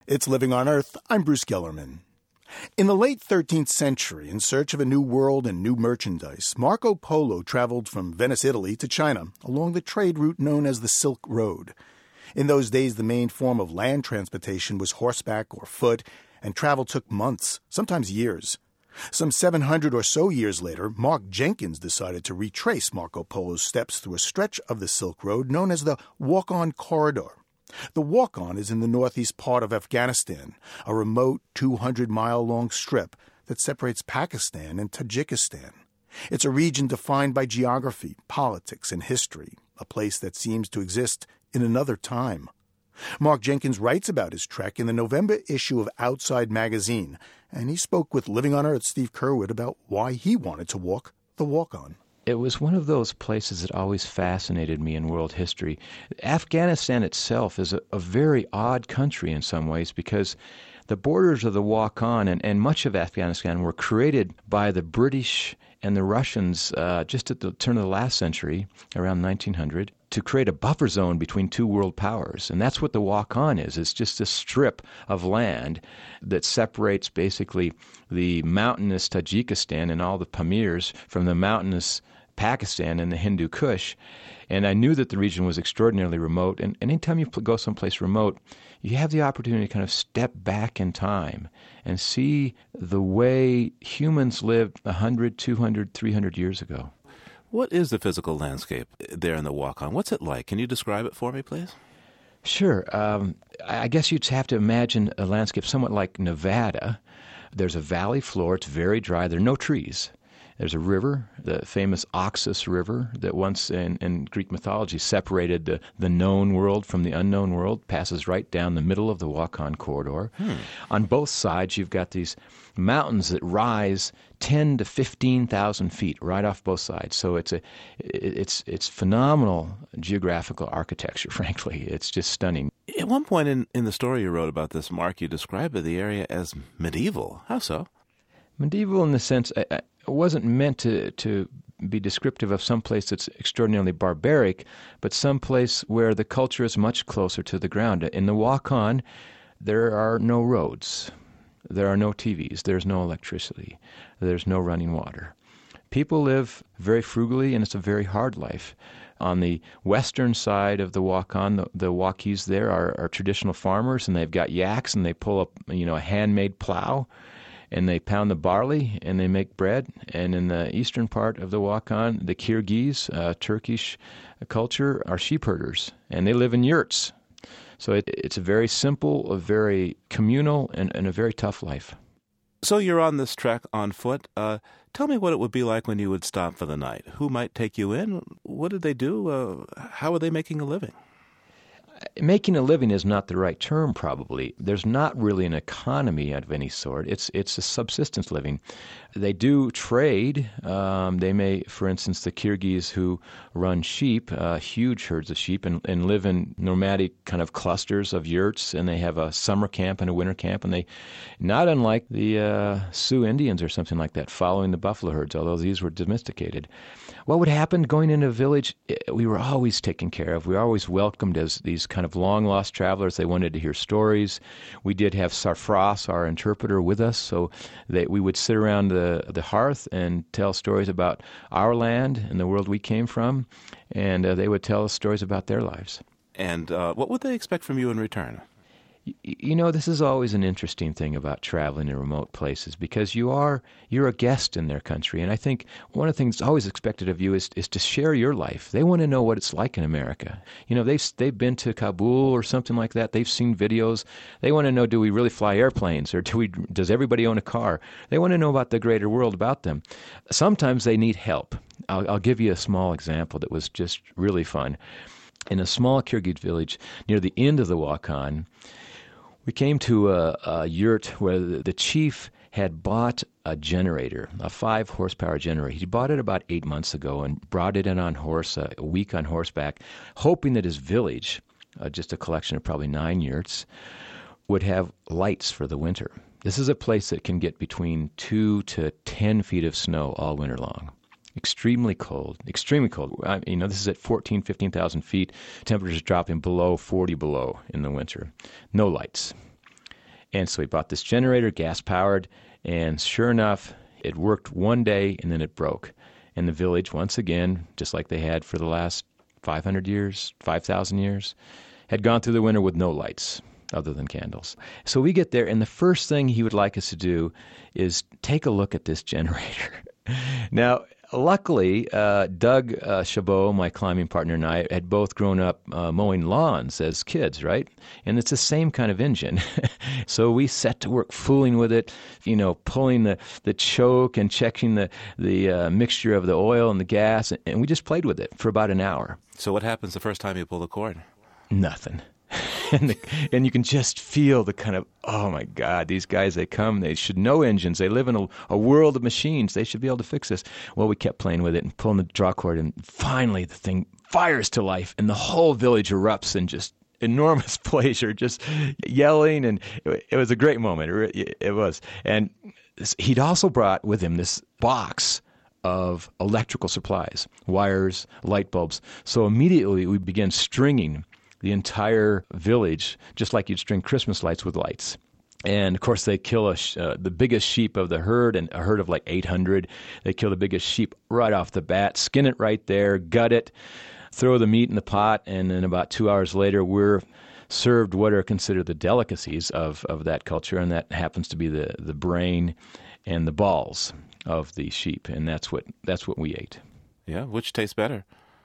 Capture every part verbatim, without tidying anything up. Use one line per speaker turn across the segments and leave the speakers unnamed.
It's Living on Earth. I'm Bruce Gellerman. In the late thirteenth century, in search of a new world and new merchandise, Marco Polo traveled from Venice, Italy, to China along the trade route known as the Silk Road. In those days, the main form of land transportation was horseback or foot, and travel took months, sometimes years. Some seven hundred or so years later, Mark Jenkins decided to retrace Marco Polo's steps through a stretch of the Silk Road known as the Walk-On Corridor. The Walk-On is in the northeast part of Afghanistan, a remote two hundred mile long strip that separates Pakistan and Tajikistan. It's a region defined by geography, politics, and history, a place that seems to exist in another time. Mark Jenkins writes about his trek in the November issue of Outside Magazine, and he spoke with Living on Earth's Steve Curwood about why he wanted to walk the Walk-On.
It was one of those places that always fascinated me in world history. Afghanistan itself is a, a very odd country in some ways because the borders of the Walk-On and, and much of Afghanistan were created by the British and the Russians uh, just at the turn of the last century, around nineteen hundred, to create a buffer zone between two world powers. And that's what the Walk-On is. It's just a strip of land that separates basically the mountainous Tajikistan and all the Pamirs from the mountainous Pakistan and the Hindu Kush. And I knew that the region was extraordinarily remote. And anytime you go someplace remote, you have the opportunity to kind of step back in time and see the way humans lived one hundred, two hundred, three hundred years ago.
What is the physical landscape there in the Walk-On? What's it like? Can you describe it for me, please?
Sure. Um, I guess you'd have to imagine a landscape somewhat like Nevada. There's a valley floor. It's very dry. There are no trees. There's a river, the famous Oxus River, that once in, in Greek mythology separated the, the known world from the unknown world, passes right down the middle of the Walk-On Corridor. Hmm. On both sides, you've got these mountains that rise ten to fifteen thousand feet right off both sides. So it's a it's it's phenomenal geographical architecture, frankly. It's just stunning.
At one point in, in the story you wrote about this, Mark, you described the area as medieval. How so?
Medieval in the sense, I, I, it wasn't meant to, to be descriptive of some place that's extraordinarily barbaric, but some place where the culture is much closer to the ground. In the Walk-On, there are no roads. There are no T Vs. There's no electricity. There's no running water. People live very frugally, and it's a very hard life. On the western side of the Walk-On, the, the Wakis there are, are traditional farmers, and they've got yaks, and they pull up, you know, a handmade plow, and they pound the barley, and they make bread. And in the eastern part of the Walk-On, the Kyrgyz, uh, Turkish culture, are sheep herders, and they live in yurts. So it, it's a very simple, a very communal, and, and a very tough life.
So you're on this trek on foot. Uh, tell me what it would be like when you would stop for the night. Who might take you in? What did they do? Uh, how are they making a living?
Making a living is not the right term, probably. There's not really an economy of any sort. It's it's a subsistence living. They do trade. Um, they may, for instance, the Kyrgyz who run sheep, uh, huge herds of sheep, and, and live in nomadic kind of clusters of yurts, and they have a summer camp and a winter camp, and they, not unlike the uh, Sioux Indians or something like that, following the buffalo herds, although these were domesticated. What would happen going into a village? We were always taken care of. We were always welcomed as these kind of long-lost travelers. They wanted to hear stories. We did have Sarfraz, our interpreter, with us, so that we would sit around the, the hearth and tell stories about our land and the world we came from, and uh, they would tell us stories about their lives.
And uh, what would they expect from you in return?
You know, this is always an interesting thing about traveling in remote places because you are, you're a guest in their country. And I think one of the things always expected of you is, is to share your life. They want to know what it's like in America. You know, they've, they've been to Kabul or something like that. They've seen videos. They want to know, do we really fly airplanes or do we, does everybody own a car? They want to know about the greater world about them. Sometimes they need help. I'll, I'll give you a small example that was just really fun. In a small Kyrgyz village near the end of the Walk-On, we came to a, a yurt where the, the chief had bought a generator, a five horsepower generator. He bought it about eight months ago and brought it in on horse, uh, a week on horseback, hoping that his village, uh, just a collection of probably nine yurts, would have lights for the winter. This is a place that can get between two to ten feet of snow all winter long. Extremely cold, extremely cold. I, you know, this is at fourteen, fifteen thousand feet. Temperatures dropping below forty below in the winter. No lights. And so he bought this generator, gas-powered, and sure enough, it worked one day and then it broke. And the village, once again, just like they had for the last five hundred years, five thousand years, had gone through the winter with no lights other than candles. So we get there, and the first thing he would like us to do is take a look at this generator. Now, luckily, uh, Doug uh, Chabot, my climbing partner, and I had both grown up uh, mowing lawns as kids, right? And it's the same kind of engine. So we set to work fooling with it, you know, pulling the, the choke and checking the, the uh, mixture of the oil and the gas, and we just played with it for about an hour.
So what happens the first time you pull the cord?
Nothing. and, the, and you can just feel the kind of, oh my God, these guys, they come, they should know engines. They live in a, a world of machines. They should be able to fix this. Well, we kept playing with it and pulling the draw cord, and finally the thing fires to life, and the whole village erupts in just enormous pleasure, just yelling, and it, it was a great moment. It, it was. And he'd also brought with him this box of electrical supplies, wires, light bulbs. So immediately we began stringing the entire village, just like you'd string Christmas lights with lights. And, of course, they kill a sh- uh, the biggest sheep of the herd, and a herd of like eight hundred. They kill the biggest sheep right off the bat, skin it right there, gut it, throw the meat in the pot, and then about two hours later, we're served what are considered the delicacies of, of that culture, and that happens to be the, the brain and the balls of the sheep, and that's what that's what we ate.
Yeah, which tastes better?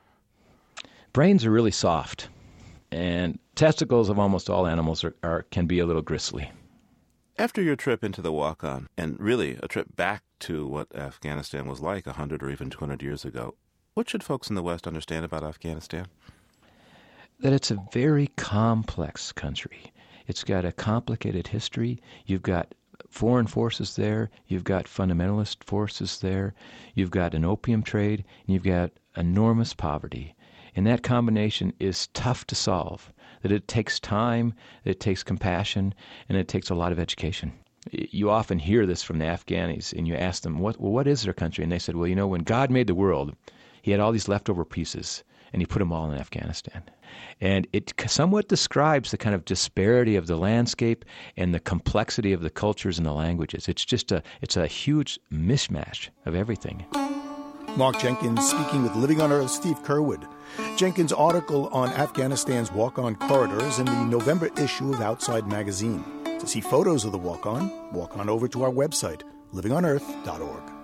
Brains are really soft, and testicles of almost all animals are, are can be a little gristly.
After your trip into the walk-on, and really a trip back to what Afghanistan was like one hundred or even two hundred years ago, what should folks in the West understand about Afghanistan?
That it's a very complex country. It's got a complicated history. You've got foreign forces there. You've got fundamentalist forces there. You've got an opium trade, and you've got enormous poverty. And that combination is tough to solve. That it takes time, it takes compassion, and it takes a lot of education. You often hear this from the Afghanis, and you ask them, what, well, what is their country? And they said, well, you know, when God made the world, he had all these leftover pieces, and he put them all in Afghanistan. And it somewhat describes the kind of disparity of the landscape and the complexity of the cultures and the languages. It's just a, it's a huge mishmash of everything.
Mark Jenkins speaking with Living on Earth's Steve Curwood. Jenkins' article on Afghanistan's walk-on corridors in the November issue of Outside Magazine. To see photos of the walk-on, walk on over to our website, living on earth dot org.